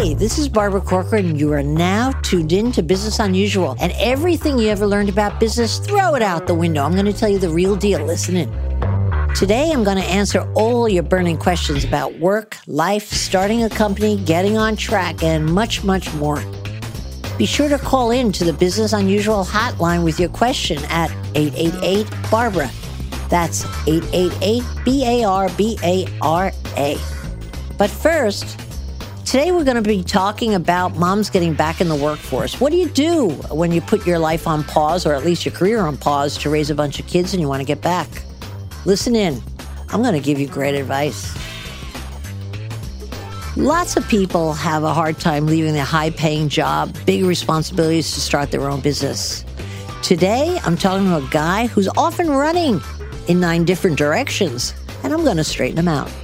Hey, this is Barbara Corcoran, and you are now tuned in to Business Unusual. And everything you ever learned about business, throw it out the window. I'm going to tell you the real deal. Listen in. Today, I'm going to answer all your burning questions about work, life, starting a company, getting on track, and much, much more. Be sure to call in to the Business Unusual hotline with your question at 888-BARBARA. That's 888-BARBARA. But first, today we're going to be talking about moms getting back in the workforce. What do you do when you put your life on pause, or at least your career on pause, to raise a bunch of kids and you want to get back? Listen in. I'm going to give you great advice. Lots of people have a hard time leaving their high-paying job, big responsibilities to start their own business. Today, I'm talking to a guy who's often running in 9 different directions, and I'm going to straighten him out.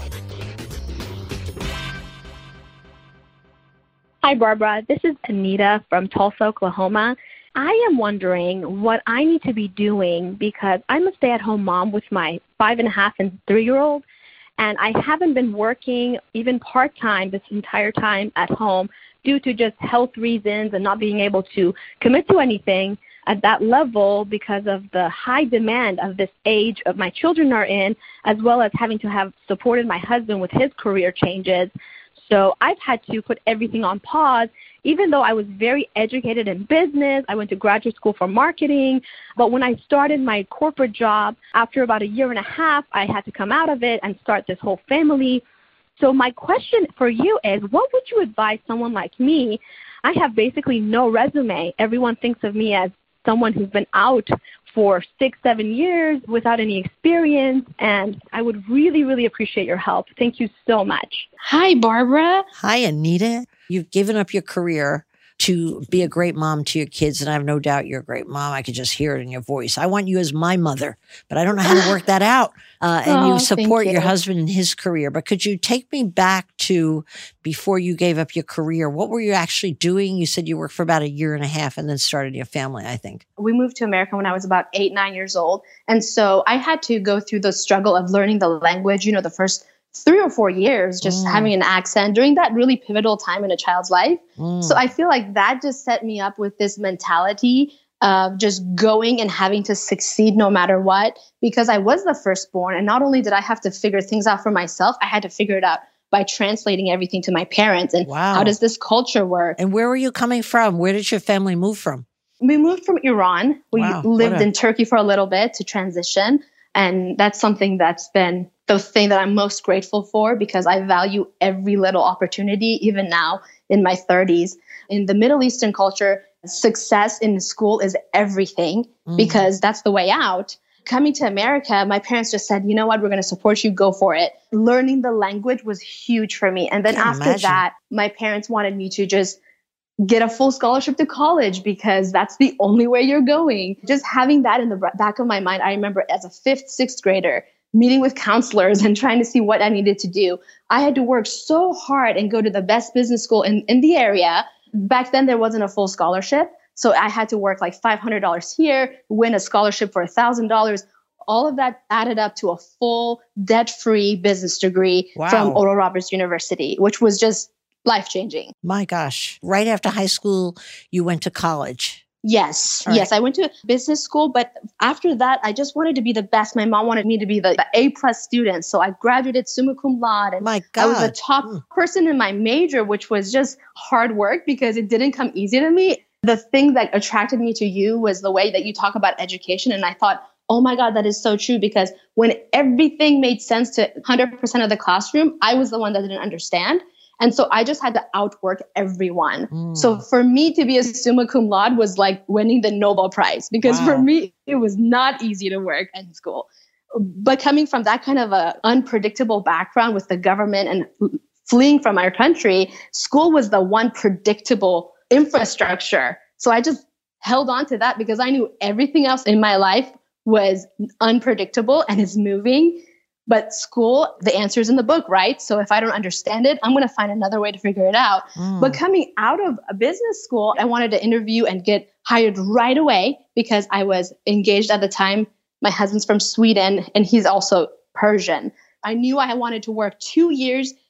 Hi, Barbara. This is Anita from Tulsa, Oklahoma. I am wondering what I need to be doing because I'm a stay-at-home mom with my 5.5 and 3-year-old, and I haven't been working even part-time this entire time at home due to just health reasons and not being able to commit to anything at that level because of the high demand of this age of my children are in, as well as having to have supported my husband with his career changes. So I've had to put everything on pause, even though I was very educated in business. I went to graduate school for marketing. But when I started my corporate job, after about 1.5 years, I had to come out of it and start this whole family. So my question for you is, what would you advise someone like me? I have basically no resume. Everyone thinks of me as someone who's been out for 6-7 years without any experience, and I would really, really appreciate your help. Thank you so much. Hi, Barbara. Hi, Anita. You've given up your career to be a great mom to your kids, and I have no doubt you're a great mom. I could just hear it in your voice. I want you as my mother, but I don't know how to work that out. And you support your husband in his career. But could you take me back to before you gave up your career? What were you actually doing? You said you worked for about 1.5 years and then started your family, I think. We moved to America when I was about 8-9 years old. And so I had to go through the struggle of learning the language, the first 3 or 4 years, just having an accent during that really pivotal time in a child's life. So I feel like that just set me up with this mentality of just going and having to succeed no matter what, because I was the firstborn. And not only did I have to figure things out for myself, I had to figure it out by translating everything to my parents. And how does this culture work? And where were you coming from? Where did your family move from? We moved from Iran. We lived in Turkey for a little bit to transition. And that's something that's been the thing that I'm most grateful for, because I value every little opportunity, even now in my 30s. In the Middle Eastern culture, success in school is everything because that's the way out. Coming to America, my parents just said, you know what, we're going to support you, go for it. Learning the language was huge for me. And then after that, my parents wanted me to just get a full scholarship to college because that's the only way you're going. Just having that in the back of my mind, I remember as a 5th, 6th grader, meeting with counselors and trying to see what I needed to do. I had to work so hard and go to the best business school in the area. Back then, there wasn't a full scholarship. So I had to work like $500 here, win a scholarship for $1,000. All of that added up to a full debt-free business degree from Oral Roberts University, which was just life-changing. My gosh. Right after high school, you went to college. Yes. Yes. I went to business school, but after that, I just wanted to be the best. My mom wanted me to be the A+ student. So I graduated summa cum laude. And I was the top person in my major, which was just hard work because it didn't come easy to me. The thing that attracted me to you was the way that you talk about education. And I thought, oh my God, that is so true, because when everything made sense to 100% of the classroom, I was the one that didn't understand. And so I just had to outwork everyone. So for me to be a summa cum laude was like winning the Nobel Prize, because for me, it was not easy to work in school. But coming from that kind of a unpredictable background with the government and fleeing from our country, school was the one predictable infrastructure. So I just held on to that because I knew everything else in my life was unpredictable and is moving. But school, the answer is in the book, right? So if I don't understand it, I'm going to find another way to figure it out. But coming out of a business school, I wanted to interview and get hired right away because I was engaged at the time. My husband's from Sweden and he's also Persian. I knew I wanted to work 2 years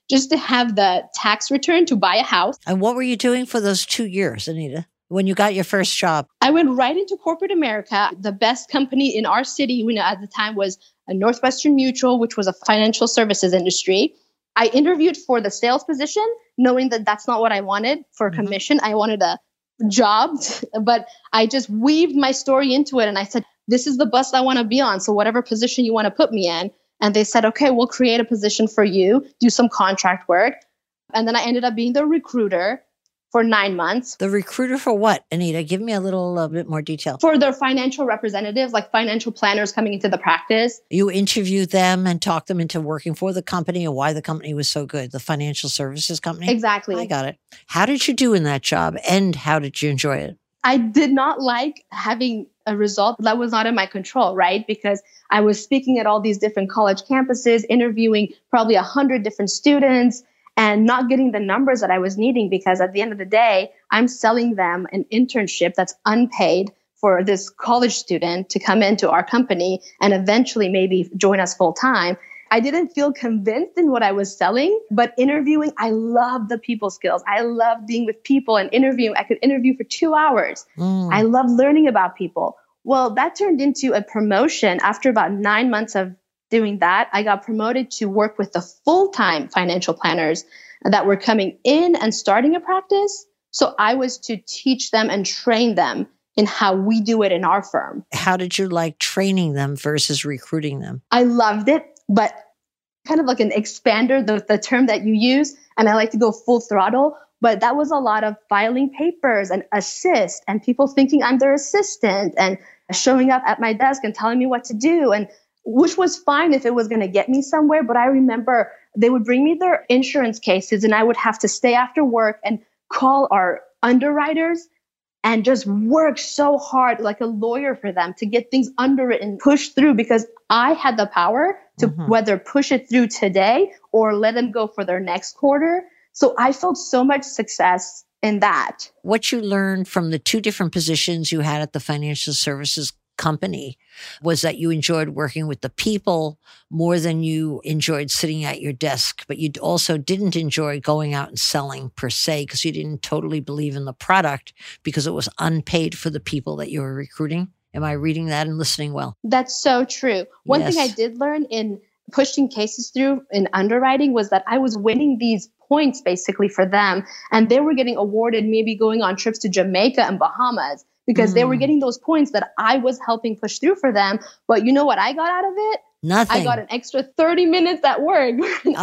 just to have the tax return to buy a house. And what were you doing for those 2 years, Anita, when you got your first job? I went right into corporate America. The best company in our city at the time was a Northwestern Mutual, which was a financial services industry. I interviewed for the sales position, knowing that that's not what I wanted for commission. I wanted a job, but I just weaved my story into it. And I said, this is the bus I want to be on. So whatever position you want to put me in. And they said, okay, we'll create a position for you, do some contract work. And then I ended up being the recruiter for 9 months. The recruiter for what, Anita? Give me a little bit more detail. For their financial representatives, like financial planners coming into the practice. You interviewed them and talked them into working for the company and why the company was so good, the financial services company? Exactly. I got it. How did you do in that job and how did you enjoy it? I did not like having a result that was not in my control, right? Because I was speaking at all these different college campuses, interviewing probably 100 different students and not getting the numbers that I was needing, because at the end of the day, I'm selling them an internship that's unpaid for this college student to come into our company and eventually maybe join us full time. I didn't feel convinced in what I was selling, but interviewing, I love the people skills. I love being with people and interviewing. I could interview for 2 hours. I love learning about people. Well, that turned into a promotion. After about 9 months of doing that, I got promoted to work with the full-time financial planners that were coming in and starting a practice. So I was to teach them and train them in how we do it in our firm. How did you like training them versus recruiting them? I loved it, but kind of like an expander, the term that you use, and I like to go full throttle. But that was a lot of filing papers and assist and people thinking I'm their assistant and showing up at my desk and telling me what to do, and which was fine if it was going to get me somewhere. But I remember they would bring me their insurance cases and I would have to stay after work and call our underwriters and just work so hard like a lawyer for them to get things underwritten, push through, because I had the power to whether push it through today or let them go for their next quarter. So I felt so much success in that. What you learned from the 2 different positions you had at the financial services company was that you enjoyed working with the people more than you enjoyed sitting at your desk, but you also didn't enjoy going out and selling per se because you didn't totally believe in the product because it was unpaid for the people that you were recruiting. Am I reading that and listening well? That's so true. One thing I did learn in pushing cases through in underwriting was that I was winning these points basically for them, and they were getting awarded maybe going on trips to Jamaica and Bahamas because they were getting those points that I was helping push through for them. But you know what I got out of it? Nothing. I got an extra 30 minutes at work.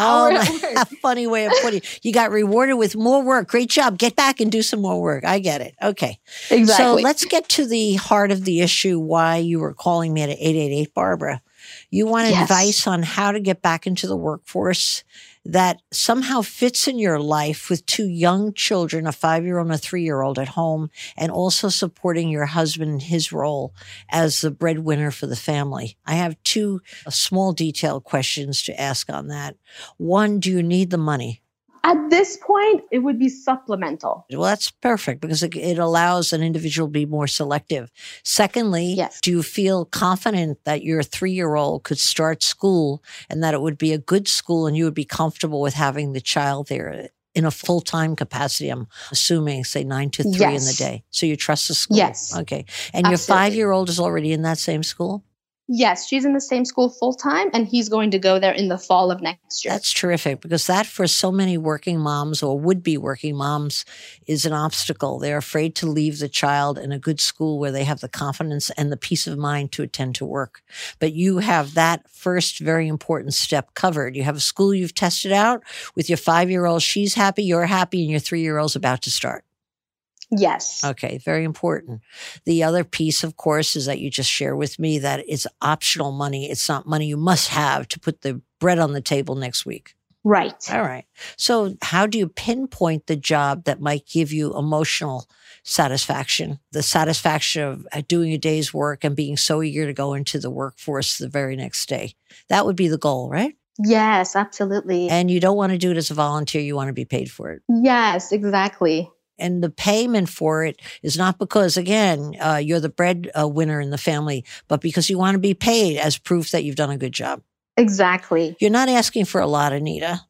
A funny way of putting it. You got rewarded with more work. Great job. Get back and do some more work. I get it. Okay. Exactly. So let's get to the heart of the issue, why you were calling me at 888 Barbara. You want advice on how to get back into the workforce that somehow fits in your life with 2 young children, a 5-year-old and a 3-year-old at home, and also supporting your husband in his role as the breadwinner for the family. I have 2 small detailed questions to ask on that. 1, do you need the money? At this point, it would be supplemental. Well, that's perfect because it allows an individual to be more selective. Secondly, do you feel confident that your 3-year-old could start school and that it would be a good school and you would be comfortable with having the child there in a full-time capacity? I'm assuming, say 9 to 3 in the day. So you trust the school? Yes. Okay. And your 5-year-old is already in that same school? Yes, she's in the same school full-time, and he's going to go there in the fall of next year. That's terrific because that for so many working moms or would-be working moms is an obstacle. They're afraid to leave the child in a good school where they have the confidence and the peace of mind to attend to work. But you have that first very important step covered. You have a school you've tested out with your 5-year-old. She's happy, you're happy, and your 3-year-old's about to start. Yes. Okay, very important. The other piece, of course, is that you just share with me that it's optional money. It's not money you must have to put the bread on the table next week. Right. All right. So how do you pinpoint the job that might give you emotional satisfaction, the satisfaction of doing a day's work and being so eager to go into the workforce the very next day? That would be the goal, right? Yes, absolutely. And you don't want to do it as a volunteer. You want to be paid for it. Yes, exactly. And the payment for it is not because, again, you're the bread winner in the family, but because you want to be paid as proof that you've done a good job. Exactly. You're not asking for a lot, Anita.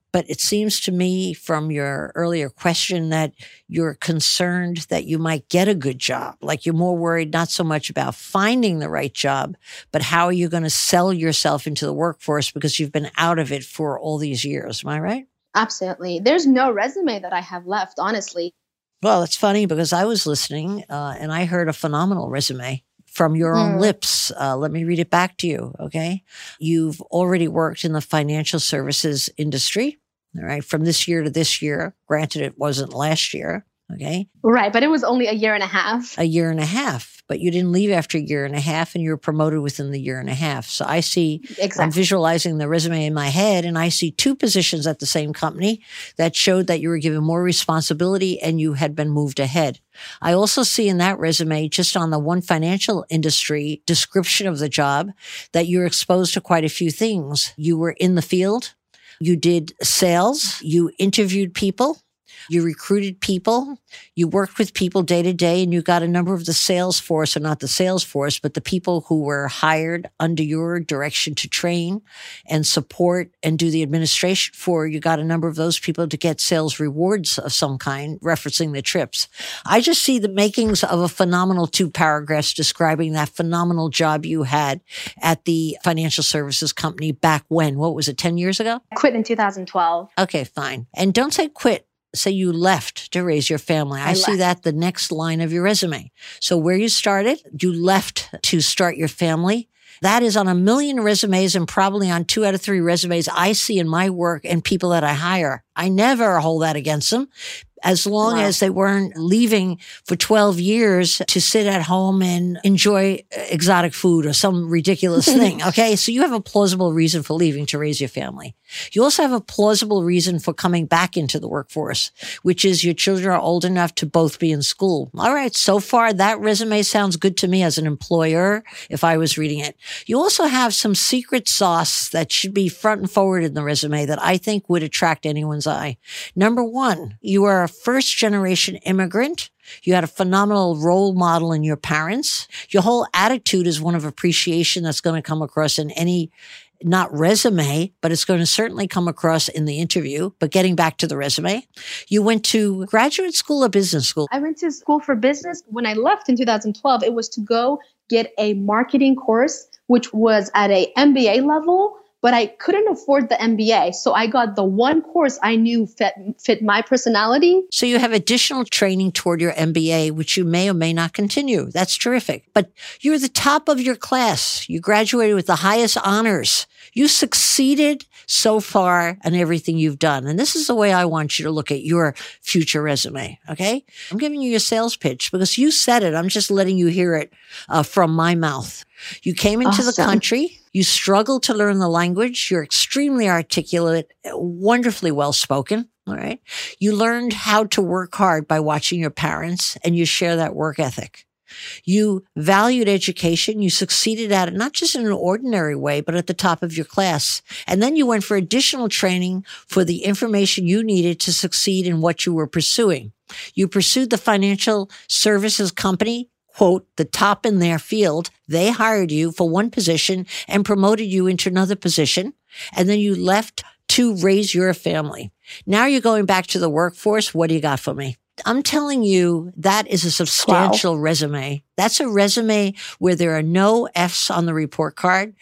But it seems to me from your earlier question that you're concerned that you might get a good job. Like you're more worried not so much about finding the right job, but how are you going to sell yourself into the workforce because you've been out of it for all these years. Am I right? Absolutely. There's no resume that I have left, honestly. Well, it's funny because I was listening and I heard a phenomenal resume from your own lips. Let me read it back to you, okay? You've already worked in the financial services industry, all right, from this year to this year. Granted, it wasn't last year, okay? Right, but it was only a year and a half. A year and a half. But you didn't leave after a year and a half and you were promoted within the year and a half. So I see, I'm visualizing the resume in my head and I see 2 positions at the same company that showed that you were given more responsibility and you had been moved ahead. I also see in that resume, just on the one financial industry description of the job, that you're exposed to quite a few things. You were in the field, you did sales, you interviewed people, you recruited people, you worked with people day to day, and you got a number of the sales force, or not the sales force, but the people who were hired under your direction to train and support and do the administration for. You got a number of those people to get sales rewards of some kind, referencing the trips. I just see the makings of a phenomenal 2 paragraphs describing that phenomenal job you had at the financial services company back when? What was it, 10 years ago? I quit in 2012. Okay, fine. And don't say quit. Say you left to raise your family. I see that the next line of your resume. So where you started, you left to start your family. That is on a million resumes and probably on 2 out of 3 resumes I see in my work and people that I hire. I never hold that against them. As long as they weren't leaving for 12 years to sit at home and enjoy exotic food or some ridiculous thing. Okay. So you have a plausible reason for leaving to raise your family. You also have a plausible reason for coming back into the workforce, which is your children are old enough to both be in school. All right. So far, that resume sounds good to me as an employer if I was reading it. You also have some secret sauce that should be front and forward in the resume that I think would attract anyone's eye. Number 1, you are a first-generation immigrant. You had a phenomenal role model in your parents. Your whole attitude is one of appreciation that's going to come across in any, not resume, but it's going to certainly come across in the interview. But getting back to the resume, you went to graduate school or business school? I went to school for business. When I left in 2012, it was to go get a marketing course, which was at a MBA level. But I couldn't afford the MBA. So I got the one course I knew fit my personality. So you have additional training toward your MBA, which you may or may not continue. That's terrific. But you're the top of your class. You graduated with the highest honors. You succeeded so far in everything you've done. And this is the way I want you to look at your future resume. Okay. I'm giving you your sales pitch because you said it. I'm just letting you hear it from my mouth. You came into the country. You struggled to learn the language. You're extremely articulate, wonderfully well-spoken. All right. You learned how to work hard by watching your parents, and you share that work ethic. You valued education. You succeeded at it, not just in an ordinary way, but at the top of your class. And then you went for additional training for the information you needed to succeed in what you were pursuing. You pursued the financial services company, quote, the top in their field. They hired you for one position and promoted you into another position. And then you left to raise your family. Now you're going back to the workforce. What do you got for me? I'm telling you, that is a substantial resume. That's a resume where there are no F's on the report card.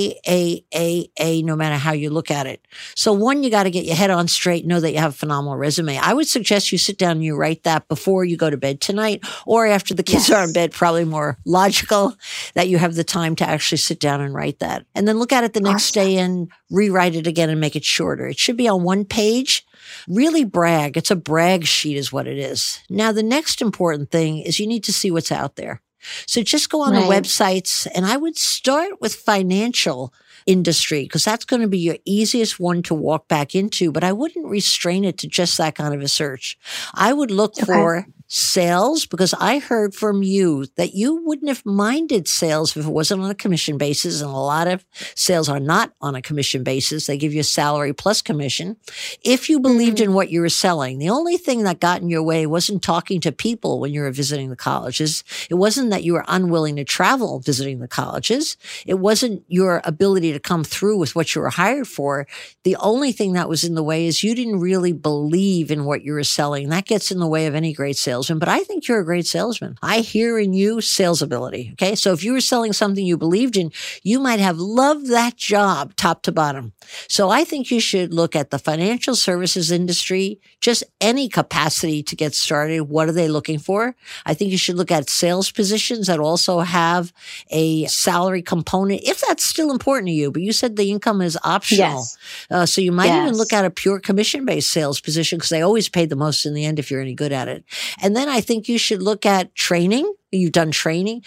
A, no matter how you look at it. So 1, you got to get your head on straight, know that you have a phenomenal resume. I would suggest you sit down and you write that before you go to bed tonight or after the kids are in bed, probably more logical that you have the time to actually sit down and write that. And then look at it the next day and rewrite it again and make it shorter. It should be on 1 page. Really brag. It's a brag sheet is what it is. Now, the next important thing is you need to see what's out there. So just go on the websites, and I would start with financial industry because that's going to be your easiest one to walk back into, but I wouldn't restrain it to just that kind of a search. I would look for sales, because I heard from you that you wouldn't have minded sales if it wasn't on a commission basis. And a lot of sales are not on a commission basis. They give you a salary plus commission. If you believed in what you were selling, the only thing that got in your way wasn't talking to people when you were visiting the colleges. It wasn't that you were unwilling to travel visiting the colleges. It wasn't your ability to come through with what you were hired for. The only thing that was in the way is you didn't really believe in what you were selling. That gets in the way of any great salesman, but I think you're a great salesman. I hear in you sales ability. Okay. So if you were selling something you believed in, you might have loved that job top to bottom. So I think you should look at the financial services industry, just any capacity to get started. What are they looking for? I think you should look at sales positions that also have a salary component, if that's still important to you. But you said the income is optional. Yes. So you might even look at a pure commission-based sales position because they always pay the most in the end if you're any good at it. And then I think you should look at training. You've done training.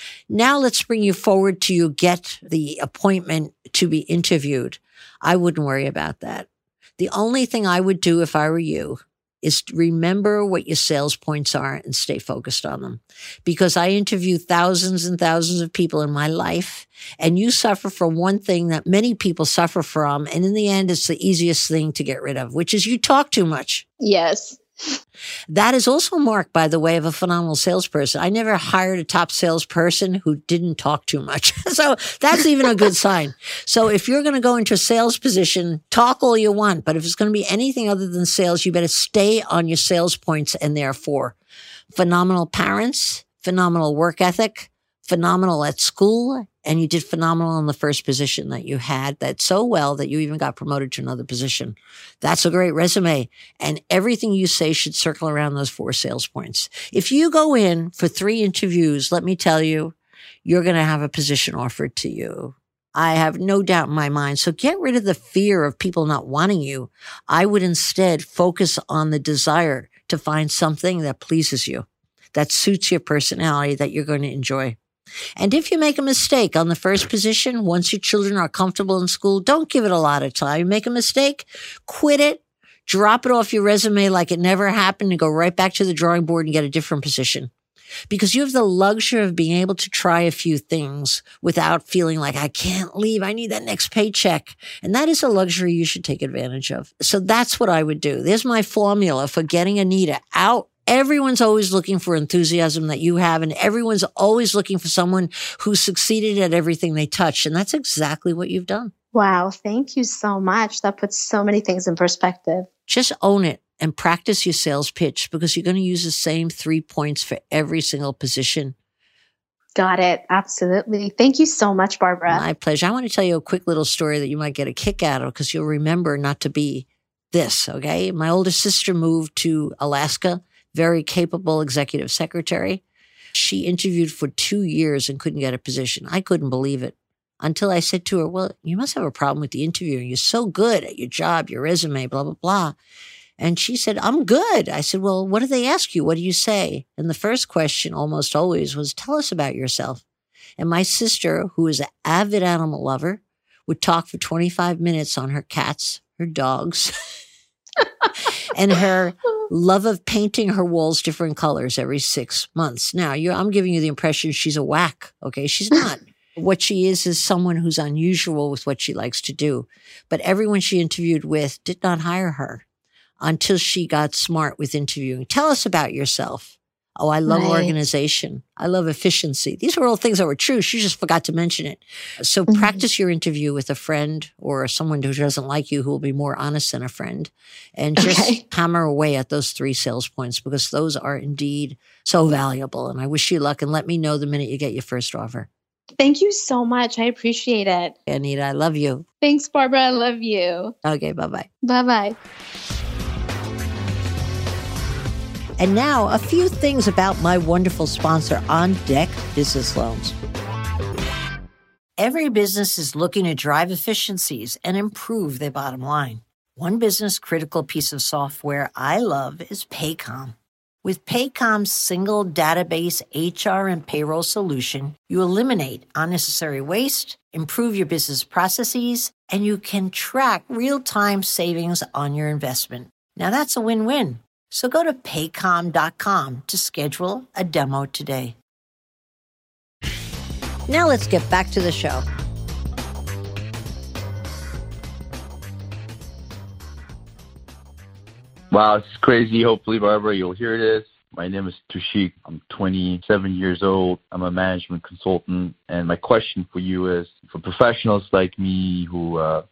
Now let's bring you forward to you get the appointment to be interviewed. I wouldn't worry about that. The only thing I would do if I were you is to remember what your sales points are and stay focused on them. Because I interview thousands and thousands of people in my life, and you suffer from one thing that many people suffer from, and in the end, it's the easiest thing to get rid of, which is you talk too much. Yes. That is also marked, by the way, of a phenomenal salesperson. I never hired a top salesperson who didn't talk too much. So that's even a good sign. So if you're going to go into a sales position, talk all you want. But if it's going to be anything other than sales, you better stay on your sales points. And therefore, phenomenal parents, phenomenal work ethic, phenomenal at school, and you did phenomenal in the first position that you had that so well that you even got promoted to another position. That's a great resume. And everything you say should circle around those 4 sales points. If you go in for 3 interviews, let me tell you, you're going to have a position offered to you. I have no doubt in my mind. So get rid of the fear of people not wanting you. I would instead focus on the desire to find something that pleases you, that suits your personality, that you're going to enjoy. And if you make a mistake on the first position, once your children are comfortable in school, don't give it a lot of time. You make a mistake, quit it, drop it off your resume like it never happened and go right back to the drawing board and get a different position. Because you have the luxury of being able to try a few things without feeling like I can't leave. I need that next paycheck. And that is a luxury you should take advantage of. So that's what I would do. There's my formula for getting Anita out. Everyone's always looking for enthusiasm that you have, and everyone's always looking for someone who succeeded at everything they touched. And that's exactly what you've done. Wow. Thank you so much. That puts so many things in perspective. Just own it and practice your sales pitch because you're going to use the same 3 points for every single position. Got it. Absolutely. Thank you so much, Barbara. My pleasure. I want to tell you a quick little story that you might get a kick out of because you'll remember not to be this, okay? My older sister moved to Alaska. Very capable executive secretary. She interviewed for 2 years and couldn't get a position. I couldn't believe it until I said to her, well, you must have a problem with the interviewing. You're so good at your job, your resume, blah, blah, blah. And she said, I'm good. I said, well, what do they ask you? What do you say? And the first question almost always was, tell us about yourself. And my sister, who is an avid animal lover, would talk for 25 minutes on her cats, her dogs, and her love of painting her walls different colors every 6 months. Now, I'm giving you the impression she's a whack, okay? She's not. What she is someone who's unusual with what she likes to do. But everyone she interviewed with did not hire her until she got smart with interviewing. Tell us about yourself. Oh, I love organization. I love efficiency. These were all things that were true. She just forgot to mention it. So practice your interview with a friend or someone who doesn't like you, who will be more honest than a friend, and just hammer away at those 3 sales points because those are indeed so valuable. And I wish you luck and let me know the minute you get your first offer. Thank you so much. I appreciate it. Anita, I love you. Thanks, Barbara. I love you. Okay, bye-bye. Bye-bye. And now, a few things about my wonderful sponsor, On Deck Business Loans. Every business is looking to drive efficiencies and improve their bottom line. One business-critical piece of software I love is Paycom. With Paycom's single database HR and payroll solution, you eliminate unnecessary waste, improve your business processes, and you can track real-time savings on your investment. Now, that's a win-win. So go to paycom.com to schedule a demo today. Now let's get back to the show. Wow, it's crazy. Hopefully, Barbara, you'll hear this. My name is Tushik. I'm 27 years old. I'm a management consultant. And my question for you is, for professionals like me who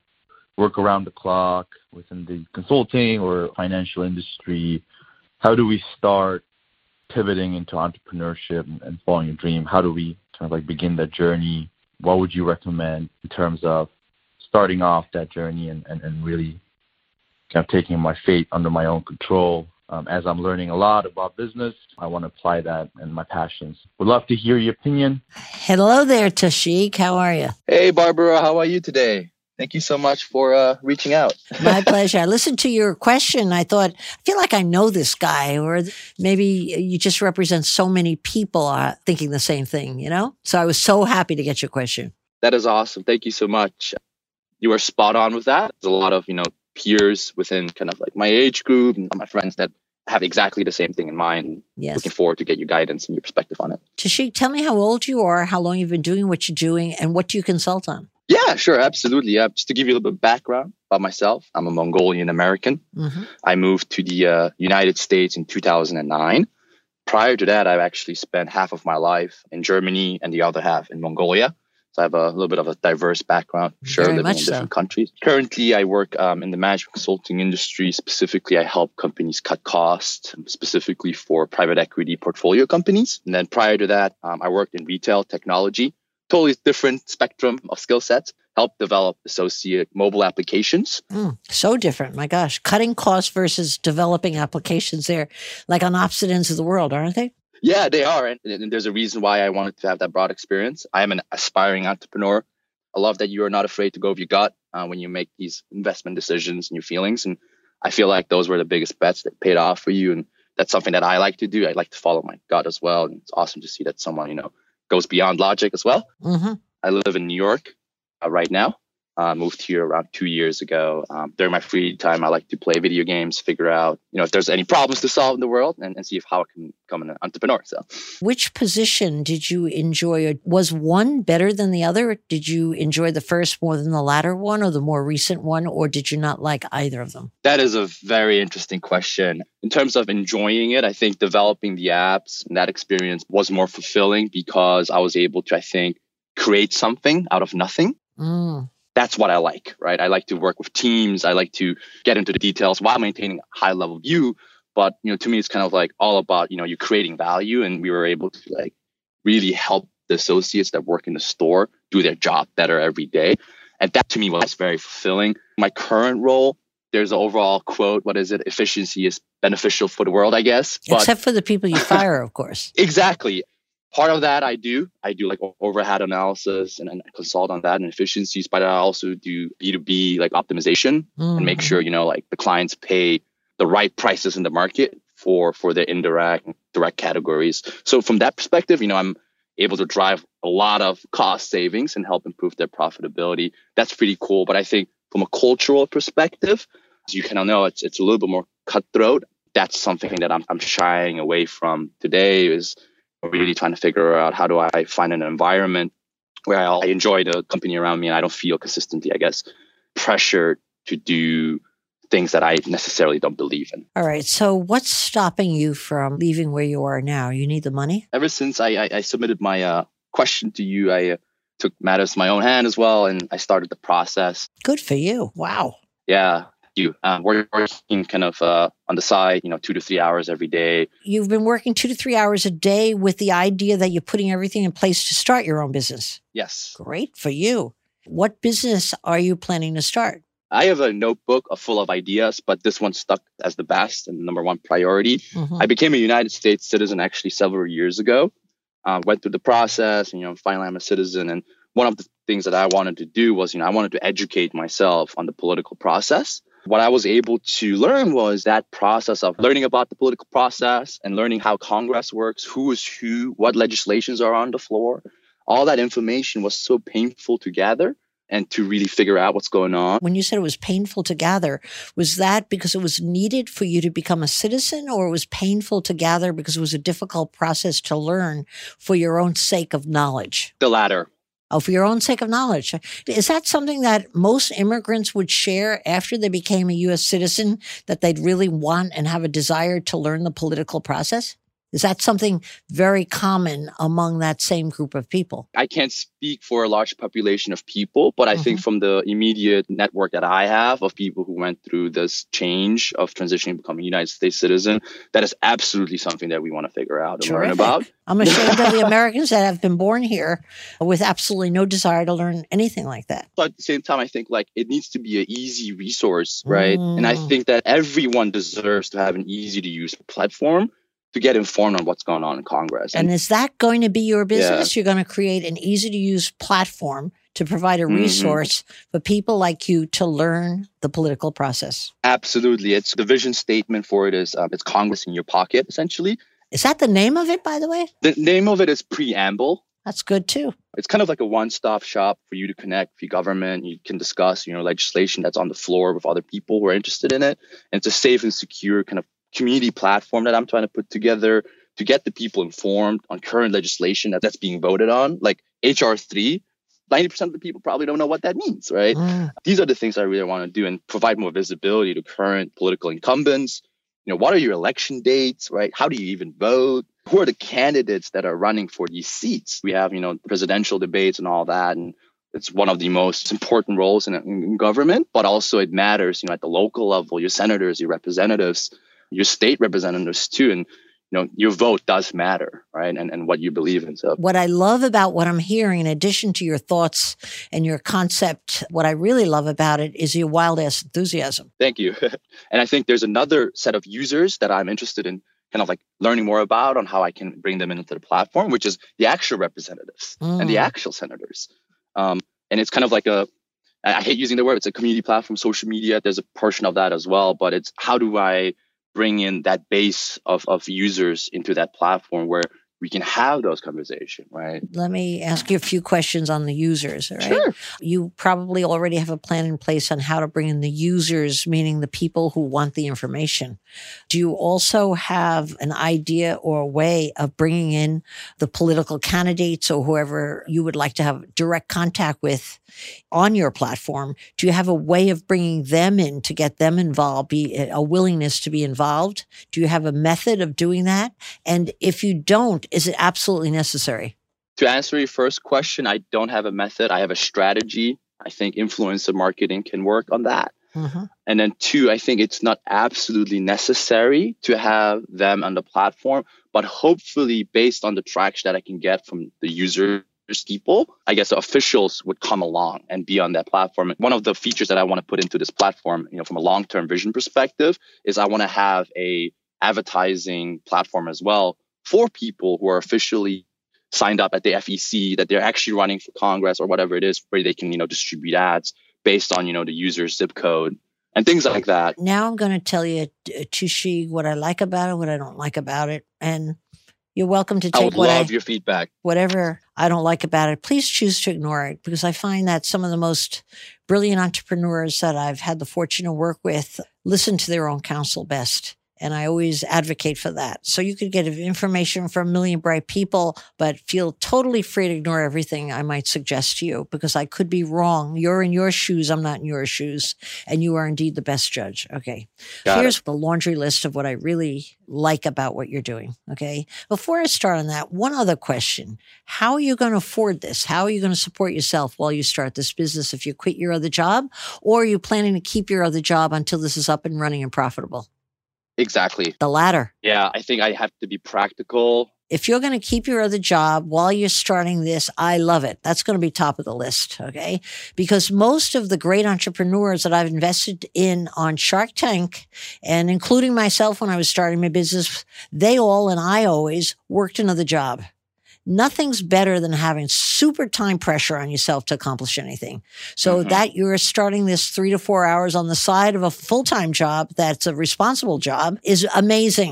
work around the clock within the consulting or financial industry, how do we start pivoting into entrepreneurship and following a dream? How do we kind of like begin that journey? What would you recommend in terms of starting off that journey and really kind of taking my fate under my own control? As I'm learning a lot about business, I want to apply that and my passions. Would love to hear your opinion. Hello there, Tashik. How are you? Hey, Barbara. How are you today? Thank you so much for reaching out. My pleasure. I listened to your question. I thought, I feel like I know this guy, or maybe you just represent so many people thinking the same thing, you know? So I was so happy to get your question. That is awesome. Thank you so much. You are spot on with that. There's a lot of, peers within kind of like my age group and my friends that have exactly the same thing in mind. Yes. Looking forward to get your guidance and your perspective on it. Tashik, tell me how old you are, how long you've been doing what you're doing, and what do you consult on? Yeah, sure. Absolutely. Just to give you a little bit of background about myself, I'm a Mongolian American. Mm-hmm. I moved to the United States in 2009. Prior to that, I've actually spent half of my life in Germany and the other half in Mongolia. So I have a little bit of a diverse background, living in different countries. Currently, I work in the management consulting industry. Specifically, I help companies cut costs, specifically for private equity portfolio companies. And then prior to that, I worked in retail technology, totally different spectrum of skill sets, help develop associate mobile applications. So different. My gosh. Cutting costs versus developing applications. They're like on opposite ends of the world, aren't they? Yeah, they are. And there's a reason why I wanted to have that broad experience. I am an aspiring entrepreneur. I love that you are not afraid to go with your gut when you make these investment decisions and your feelings. And I feel like those were the biggest bets that paid off for you. And that's something that I like to do. I like to follow my gut as well. And it's awesome to see that someone, goes beyond logic as well. Mm-hmm. I live in New York right now. Moved here around 2 years ago. During my free time, I like to play video games, figure out, if there's any problems to solve in the world and see how I can become an entrepreneur. So, which position did you enjoy? Was one better than the other? Did you enjoy the first more than the latter one or the more recent one, or did you not like either of them? That is a very interesting question. In terms of enjoying it, I think developing the apps and that experience was more fulfilling because I was able to, I think, create something out of nothing. That's what I like, right? I like to work with teams. I like to get into the details while maintaining a high level view. But, to me, it's kind of like all about, you creating value. And we were able to really help the associates that work in the store do their job better every day. And that to me was very fulfilling. My current role, there's an overall quote. What is it? Efficiency is beneficial for the world, I guess. Except for the people you fire, of course. Exactly. Part of that I do like overhead analysis and consult on that and efficiencies, but I also do B2B like optimization and make sure, the clients pay the right prices in the market for their indirect and direct categories. So from that perspective, I'm able to drive a lot of cost savings and help improve their profitability. That's pretty cool. But I think from a cultural perspective, as you kind of know, it's a little bit more cutthroat. That's something that I'm shying away from today is really trying to figure out how do I find an environment where I enjoy the company around me and I don't feel consistently, I guess, pressured to do things that I necessarily don't believe in. All right. So what's stopping you from leaving where you are now? You need the money? Ever since I submitted my question to you, I took matters in my own hand as well, and I started the process. Good for you. Wow. Yeah. We're working kind of on the side, 2 to 3 hours every day. You've been working 2 to 3 hours a day with the idea that you're putting everything in place to start your own business. Yes. Great for you. What business are you planning to start? I have a notebook full of ideas, but this one stuck as the best and number one priority. Mm-hmm. I became a United States citizen actually several years ago. Went through the process and, finally I'm a citizen. And one of the things that I wanted to do was, I wanted to educate myself on the political process. What I was able to learn was that process of learning about the political process and learning how Congress works, who is who, what legislations are on the floor. All that information was so painful to gather and to really figure out what's going on. When you said it was painful to gather, was that because it was needed for you to become a citizen, or it was painful to gather because it was a difficult process to learn for your own sake of knowledge? The latter. Oh, for your own sake of knowledge. Is that something that most immigrants would share after they became a U.S. citizen, that they'd really want and have a desire to learn the political process? Is that something very common among that same group of people? I can't speak for a large population of people, but I think from the immediate network that I have of people who went through this change of transitioning to becoming a United States citizen, that is absolutely something that we want to figure out and learn about. I'm ashamed of the Americans that have been born here with absolutely no desire to learn anything like that. But at the same time, I think like it needs to be an easy resource, right? And I think that everyone deserves to have an easy to use platform to get informed on what's going on in Congress. And is that going to be your business? Yeah. You're going to create an easy-to-use platform to provide a resource for people like you to learn the political process. Absolutely. It's the vision statement for it is it's Congress in your pocket, essentially. Is that the name of it, by the way? The name of it is Preamble. That's good, too. It's kind of like a one-stop shop for you to connect with your government. You can discuss, legislation that's on the floor with other people who are interested in it. And it's a safe and secure kind of community platform that I'm trying to put together to get the people informed on current legislation that's being voted on. Like HR 3, 90% of the people probably don't know what that means, right? These are the things I really want to do and provide more visibility to current political incumbents. What are your election dates, right? How do you even vote? Who are the candidates that are running for these seats? We have, presidential debates and all that. And it's one of the most important roles in government, but also it matters, at the local level, your senators, your representatives, your state representatives too. And, your vote does matter, right? And what you believe in. So what I love about what I'm hearing, in addition to your thoughts and your concept, what I really love about it is your wild ass enthusiasm. Thank you. And I think there's another set of users that I'm interested in kind of like learning more about on how I can bring them into the platform, which is the actual representatives and the actual senators. And it's kind of like I hate using the word, it's a community platform, social media. There's a portion of that as well, but it's how do I bring in that base of users into that platform where we can have those conversations, right? Let me ask you a few questions on the users, all right? Sure. You probably already have a plan in place on how to bring in the users, meaning the people who want the information. Do you also have an idea or a way of bringing in the political candidates or whoever you would like to have direct contact with on your platform? Do you have a way of bringing them in to get them involved, a willingness to be involved? Do you have a method of doing that? And if you don't, is it absolutely necessary? To answer your first question, I don't have a method. I have a strategy. I think influencer marketing can work on that. And then 2, I think it's not absolutely necessary to have them on the platform, but hopefully based on the traction that I can get from the users, people, I guess the officials would come along and be on that platform. One of the features that I want to put into this platform, from a long-term vision perspective, is I want to have a advertising platform as well for people who are officially signed up at the FEC, that they're actually running for Congress or whatever it is, where they can, distribute ads based on, the user's zip code and things like that. Now I'm going to tell you, Tushig, what I like about it, what I don't like about it. And you're welcome to take I would love your feedback. Whatever I don't like about it, please choose to ignore it, because I find that some of the most brilliant entrepreneurs that I've had the fortune to work with listen to their own counsel best. And I always advocate for that. So you could get information from a million bright people, but feel totally free to ignore everything I might suggest to you, because I could be wrong. You're in your shoes. I'm not in your shoes. And you are indeed the best judge. Okay. Here's the laundry list of what I really like about what you're doing. Okay. Before I start on that, one other question. How are you going to afford this? How are you going to support yourself while you start this business if you quit your other job? Or are you planning to keep your other job until this is up and running and profitable? Exactly. The latter. Yeah, I think I have to be practical. If you're going to keep your other job while you're starting this, I love it. That's going to be top of the list, okay? Because most of the great entrepreneurs that I've invested in on Shark Tank, and including myself when I was starting my business, they all and I always worked another job. Nothing's better than having super time pressure on yourself to accomplish anything. So that you're starting this 3 to 4 hours on the side of a full-time job that's a responsible job is amazing.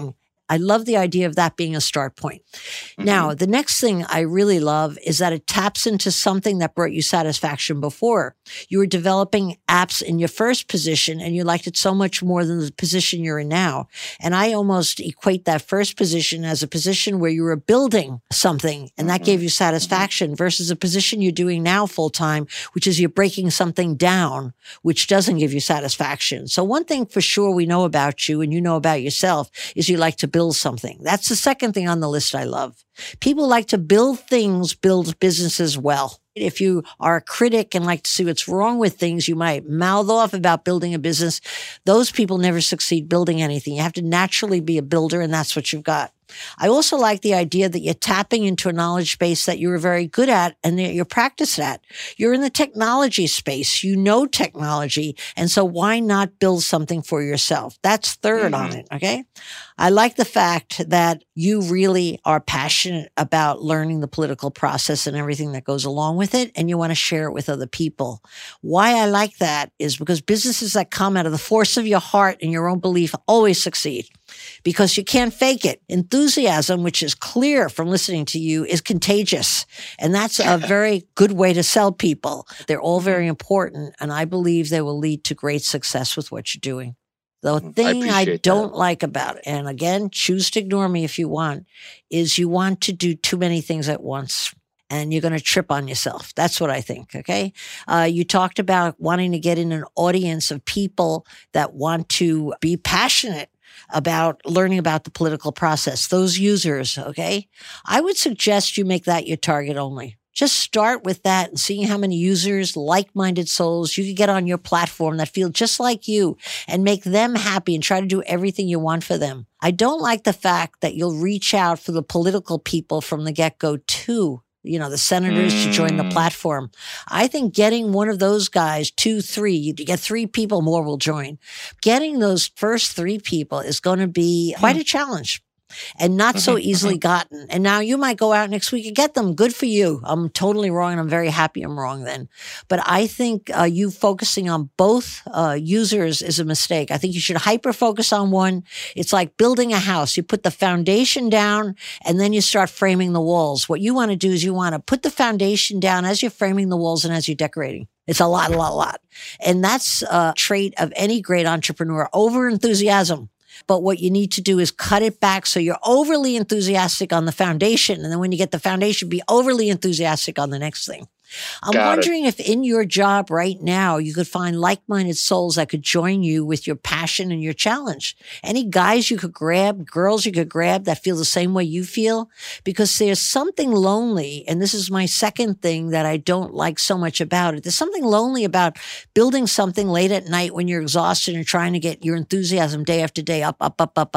I love the idea of that being a start point. Mm-hmm. Now, the next thing I really love is that it taps into something that brought you satisfaction before. You were developing apps in your first position and you liked it so much more than the position you're in now. And I almost equate that first position as a position where you were building something and that gave you satisfaction versus a position you're doing now full time, which is you're breaking something down, which doesn't give you satisfaction. So one thing for sure we know about you and you know about yourself is you like to build something. That's the second thing on the list I love. People like to build things, build businesses well. If you are a critic and like to see what's wrong with things, you might mouth off about building a business. Those people never succeed building anything. You have to naturally be a builder, and that's what you've got. I also like the idea that you're tapping into a knowledge base that you're very good at and that you're practiced at. You're in the technology space. You know technology. And so why not build something for yourself? That's third on it. Okay. I like the fact that you really are passionate about learning the political process and everything that goes along with it. And you want to share it with other people. Why I like that is because businesses that come out of the force of your heart and your own belief always succeed. Because you can't fake it. Enthusiasm, which is clear from listening to you, is contagious. And that's a very good way to sell people. They're all very important. And I believe they will lead to great success with what you're doing. The thing I don't like about it, and again, choose to ignore me if you want, is you want to do too many things at once. And you're going to trip on yourself. That's what I think. Okay. You talked about wanting to get in an audience of people that want to be passionate about learning about the political process, those users, okay? I would suggest you make that your target only. Just start with that and seeing how many users, like-minded souls you could get on your platform that feel just like you and make them happy and try to do everything you want for them. I don't like the fact that you'll reach out for the political people from the get-go too. The senators to join the platform. I think getting one of those guys, 2, 3, you get 3 people, more will join. Getting those first 3 people is going to be quite a challenge. And not so easily gotten. And now you might go out next week and get them. Good for you. I'm totally wrong, and I'm very happy I'm wrong then. But I think you focusing on both users is a mistake. I think you should hyper-focus on one. It's like building a house. You put the foundation down, and then you start framing the walls. What you want to do is you want to put the foundation down as you're framing the walls and as you're decorating. It's a lot. And that's a trait of any great entrepreneur, over-enthusiasm. But what you need to do is cut it back so you're overly enthusiastic on the foundation. And then when you get the foundation, be overly enthusiastic on the next thing. I'm wondering if in your job right now, you could find like-minded souls that could join you with your passion and your challenge. Any guys you could grab, girls you could grab that feel the same way you feel? Because there's something lonely, and this is my second thing that I don't like so much about it. There's something lonely about building something late at night when you're exhausted and trying to get your enthusiasm day after day up.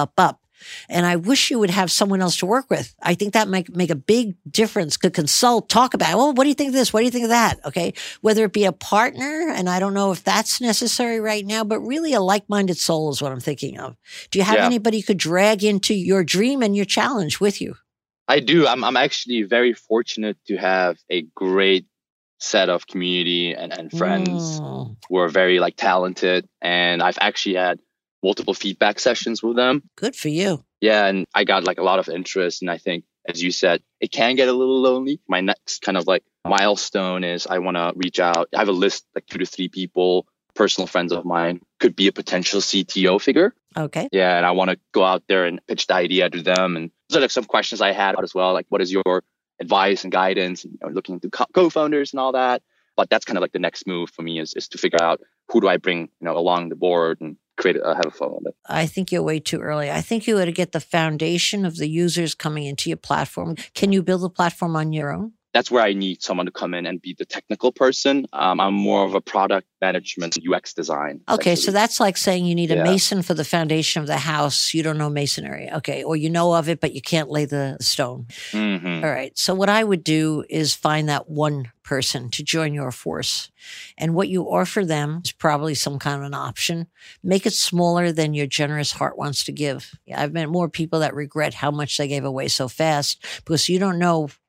And I wish you would have someone else to work with. I think that might make a big difference. Could consult, talk about, well, what do you think of this? What do you think of that? Okay. Whether it be a partner, and I don't know if that's necessary right now, but really a like-minded soul is what I'm thinking of. Do you have anybody you could drag into your dream and your challenge with you? I do. I'm actually very fortunate to have a great set of community and friends who are very talented. And I've actually had multiple feedback sessions with them. Good for you. Yeah, and I got a lot of interest. And I think, as you said, it can get a little lonely. My next kind of milestone is I want to reach out. I have a list 2 to 3 people, personal friends of mine, could be a potential CTO figure. Okay. Yeah, and I want to go out there and pitch the idea to them. And those are some questions I had as well. What is your advice and guidance? And looking into co-founders and all that. But that's kind of the next move for me is to figure out who do I bring along the board and have a fun with it. I think you're way too early. I think you ought to get the foundation of the users coming into your platform. Can you build a platform on your own? That's where I need someone to come in and be the technical person. I'm more of a product management, UX design. Okay, so that's like saying you need a mason for the foundation of the house. You don't know masonry. Okay, or you know of it, but you can't lay the stone. Mm-hmm. All right, so what I would do is find that one person to join your force. And what you offer them is probably some kind of an option. Make it smaller than your generous heart wants to give. I've met more people that regret how much they gave away so fast because you don't know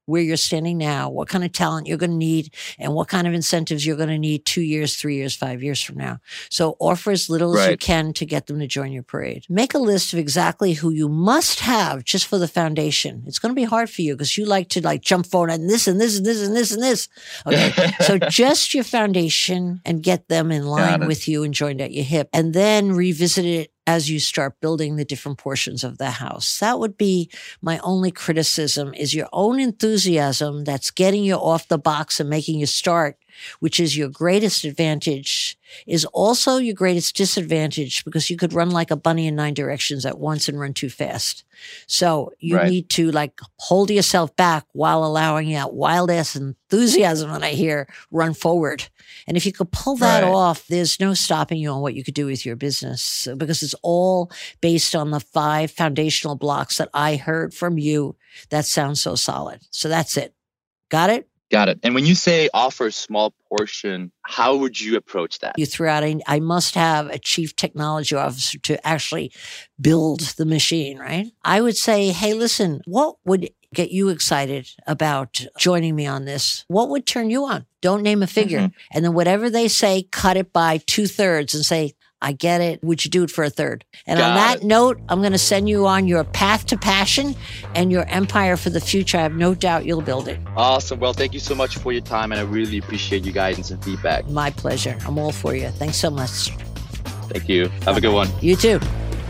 where you're standing now, what kind of talent you're going to need, and what kind of incentives you're going to need 2 years, 3 years, 5 years from now. So offer as little as you can to get them to join your parade. Make a list of exactly who you must have just for the foundation. It's going to be hard for you because you like to jump forward and this and this and this and this and this. Okay. So just your foundation and get them in line with you and joined at your hip, and then revisit it as you start building the different portions of the house. That would be my only criticism, is your own enthusiasm that's getting you off the box and making you start, which is your greatest advantage, is also your greatest disadvantage because you could run like a bunny in 9 directions at once and run too fast. So you need to hold yourself back while allowing that wild ass enthusiasm that I hear run forward. And if you could pull that off, there's no stopping you on what you could do with your business, because it's all based on the 5 foundational blocks that I heard from you that sound so solid. So that's it. Got it? Got it. And when you say offer a small portion, how would you approach that? You threw out, I must have a chief technology officer to actually build the machine, right? I would say, hey, listen, what would get you excited about joining me on this? What would turn you on? Don't name a figure. And then whatever they say, cut it by 2/3 and say, I get it. Would you do it for a third? And on that note, I'm going to send you on your path to passion and your empire for the future. I have no doubt you'll build it. Awesome. Well, thank you so much for your time, and I really appreciate your guidance and feedback. My pleasure. I'm all for you. Thanks so much. Thank you. Have a good one. You too.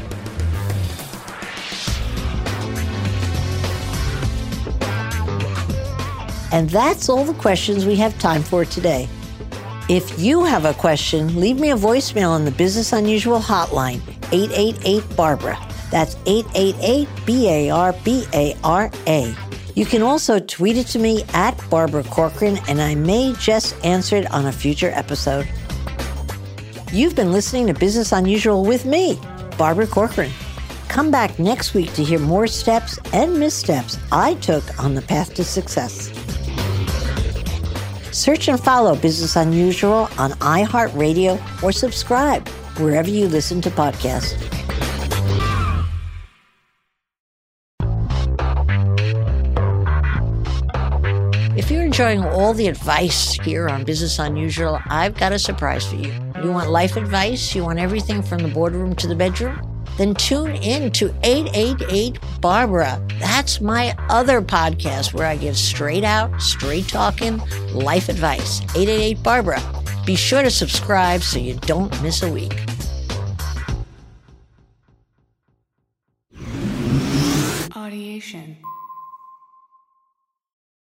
And that's all the questions we have time for today. If you have a question, leave me a voicemail on the Business Unusual hotline, 888-BARBARA. That's 888-BARBARA. You can also tweet it to me at Barbara Corcoran, and I may just answer it on a future episode. You've been listening to Business Unusual with me, Barbara Corcoran. Come back next week to hear more steps and missteps I took on the path to success. Search and follow Business Unusual on iHeartRadio or subscribe wherever you listen to podcasts. If you're enjoying all the advice here on Business Unusual, I've got a surprise for you. You want life advice? You want everything from the boardroom to the bedroom? Then tune in to 888-BARBARA. That's my other podcast where I give straight out, straight talking life advice. 888-BARBARA. Be sure to subscribe so you don't miss a week. Audiation.